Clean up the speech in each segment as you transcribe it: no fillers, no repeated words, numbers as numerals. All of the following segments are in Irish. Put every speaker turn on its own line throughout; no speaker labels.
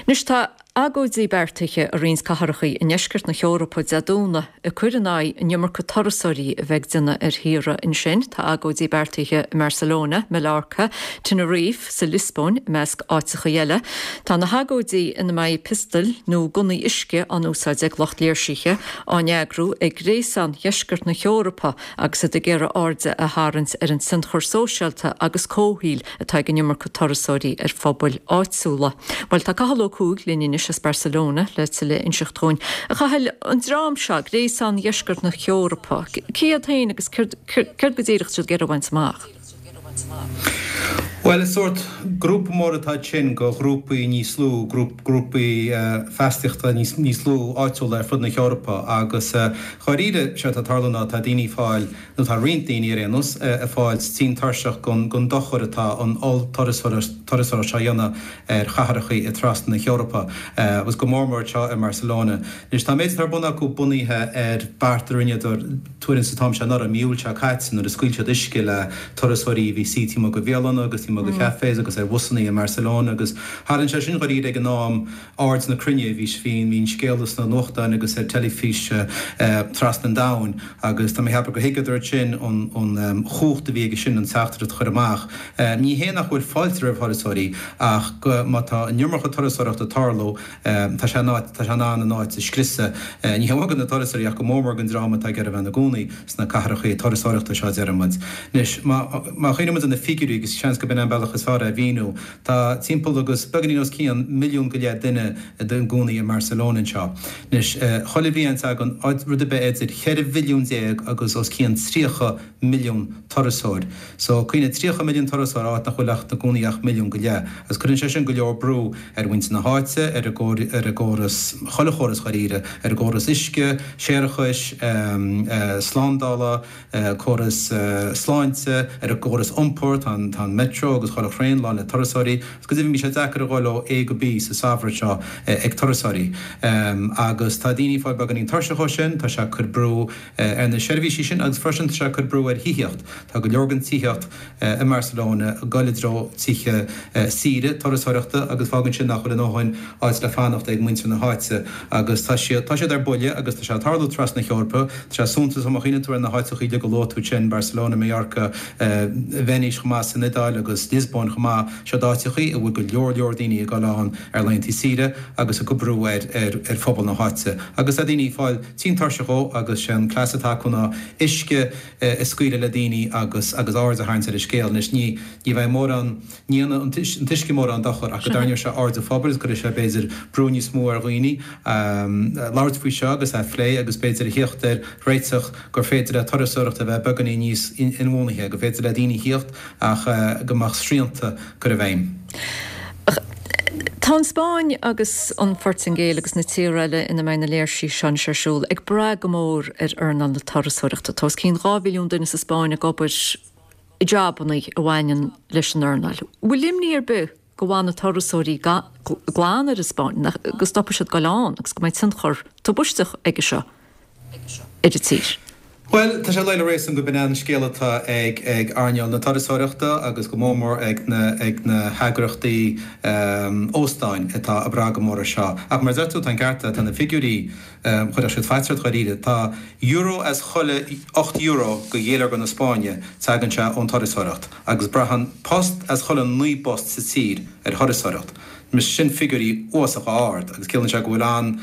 Nus tá agóidí bertaiche a rins caharachaí in neiscirt na Eorpa deadúna a cuirenáid neamar go torasóirí a bheith duna híra in sin, tá agóidí bertaiche Barcelona, Mallorca, Tenerife, sa Lisbon, measc áiticha dhéile. Tá na hagóidí in mai pistal nó gunaí isce an úsáid ag locht léirsíe an eagrú ag rééisan neiscirt na Eorpa agus a géire áde a hárans an centchor sóisialta agus cóhíl atá go neamar go torasóirí phobal áitsúla. Well tá cahaló cúg líní is Barcelona le le inseachtóin. A chail an drám seach rééis an dheisceart na Eorpa. Cí a tain agus cur go ddíirecht siad gur bhaint amach?
Well, sort grŵp mór atá sin go grúpaí níos lú, grúpaí festiachta níos lú áitiúil fud na Eorpa agus choiríre se tarlanna tá daoine fáil nó tá riont daoine réanús a fáil tí tarseach gon dochar atá an all torasóir se dhéanana chaharachaí i trasna na Eorpa was go mórmór seo in Barcelona. Nus tá méid tar buna go bunaithe bartarinne tuairin sa tám se nar a miúil se caiitsin ar a scuilte isce le torasóirí bhí sítí go bhéalana agus mo go cafés agus Wusannaí in Barcelona agus harann se sin goí ag an nám áirds na crunne bhís fin hín scéalas na nochtain agus telefís tras an dain agus tá heap go hiidir sin an chuachta bhí sin an teachtar chur amach. Ní héanach bhfuil fáiltar a torasóirí ach go mátá neormarcha torasóireacht a tarló tá se ná an náid sa scrisa. Ní hagan na torasóirí ach go mórmór an dráma tá gar a bhena gúnaí sna caharachaí torasóireachta se dearmid. Nis má chéanamid an na figurí agus seans go bin bellachas fára a bhíú, Tá timppla agus beganíos cían milliún go lead duine den gúnaí in Barcelona seo. Nis chola bhíon agan rud be éidir 7 bhilliún agus os cían 3 milliún torasóir. So chuoine 3 milliún torasóir áit nach chuileach na gúnaí 8 milliún go lead. As chuann sé sin go leor brú bhaint na háite a ggóras cholachóras choíre, ggóras isce, séirechais, sláándála, choras sláinte, ggóras omport an metro agus chola chréin lá le torasóirí, gus bhí sé dechar a gáil A go B sa sábhar seo ag torasóirí. Agus tá daoine fáil baganí tarseá sin, tá se chur brú ar na seirbhísí sin agus freisin se chur brú ar híocht. Tá go leorgan tíocht in Barcelona gailidró tíe síre torasóireachta agus fágann sin nach chuil an óhain áit le fannacht ag muinte na háite agus tá sé ar buile agus tá se tarlú tras na Eorpa, tá súnta amachine tú na háite chuide go lótú sin Barcelona, Mallorca, Venice chumá san Idáil agus Lisbon chumá se dáitichaí a bhfuil go leor daoine a gáán ar leontí síre agus a go brú ar phobal na háite. Agus a daoine fáil tí tarseó agus sin clasatá chuna isce scuile le daoine agus áard a haint ar scéal nes ní bheith mór an tuisce mór an dachar a go daine se áard a phobal go sé béidir brúní smó ar roioine láirt faoi seo agus a phlé agus béidir hiochttar réiteach gur féidir a torasóireachta a bheith beganí níos inmhnaithe go féidir le daoine hiocht ach gomach sríanta gur a bhéim.
Tá Spáin agus an fortingéil agus na tíreile ina maina léirsí sean searsúil ag bra go mór ar an le torasóireachta. Tá cín 2 billiún duine sa Spáin a gopur i jobbannaí a bhhainean leis an ornáil. Bhfuil limní ar bu go bhána torasóirí gláán ar a Spáin agus stoppa siad goláán agus go maid san chur tá buisteach ag seo idir tír.
Well, tá sé leile rééis an go bin an scéalatá ag airneall na torasóireachta agus go mór ag na heagrachtaí óstáin atá a braga mór seo. Ach mar zeú an garta tá na figurí chuir siad feitsart choíide tá euro as cholle 8 euro go dhélar go na Spáine tegann se ón torasóireacht. Agus brahan post as cholle 9 post sa tír ar torasóireacht. Mis sin figurí ósach áard agus céann se gohfuil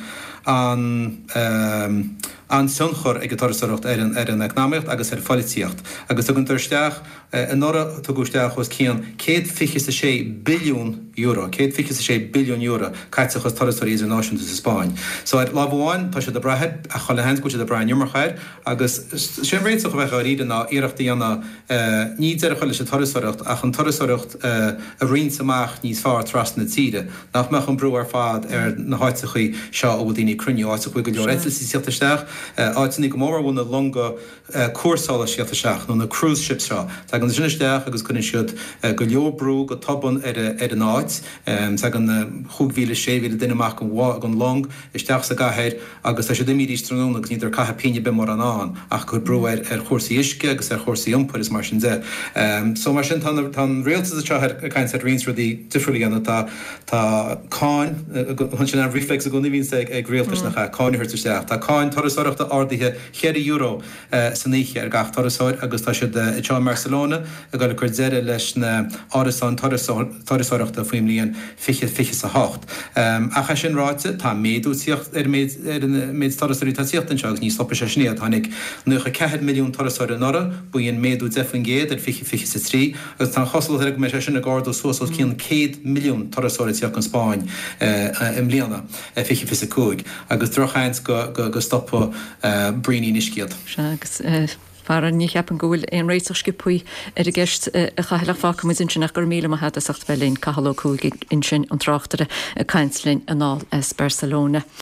an sunchor ag torasóireacht ar an economicht agus ar fáiltíocht. Agus tugann tarsteach an nóra tugusteach chus cían 156 billiún euro, 156 billiún euro caiiteachchas torasóirí náisiúnta sa Spáin. So ar lábháin tá sé de brathead a chola hen go sé de brain neormarchaid agus sin réiteach bheith a ríide ná iireachtaí anna ní ar chola sé torasóireacht ach an torasóireacht a rion amach níos fearr tras na tíide nach meach an brú ar fad ar na háitechaí seo ó daoine crunne áiteach go leor éitil sí sialtaisteach áitina go mór bhna longa cuasála sialtaisteach nó na cruise ship seo. Tá an sinnisteach agus chunne siad go leor brú go toban ar an áit áit sa an chuúgvíle séhíle duineach an long isteach sa gahéir agus tá sé d mírístrúna agus níidir caiha peine be mar an ach chu breú ar chósaí isce agus ar chósaí iompar is mar sin de. So mar sin tan réaltas a caiint rins rudí difriúlí anna tá cáin chun sin reflex a go vín ag réaltas nach cáin hirteach. Tá cáin tarasachta ordaithe €100 san níe ar gach tarasáid agus tá si te Barcelona a go chu deire leis na árasán tarasachta faoim líon fiche sa hácht. A sin ráite tá méadúíocht méid tarasí táíocht anseach ní stoppa sé snéad tháinig nucha 4 milliún tarasá nora buon méadú defan géad ar fiche sa trí agus tá chosal ag me sin na gáda sósal cían 100 milliún tarasóiríoach an Spáin im líana fiche fi cúig agus drochaint go stoppa bríní nisciad.
Far ní cheapan gohfuil an réiteach skipuí ar a gist a chaach fa mu sin nach gur míle hat a sacht bhelín cahalóúig in sin an tráchtare a Kainslin aná es Barcelona.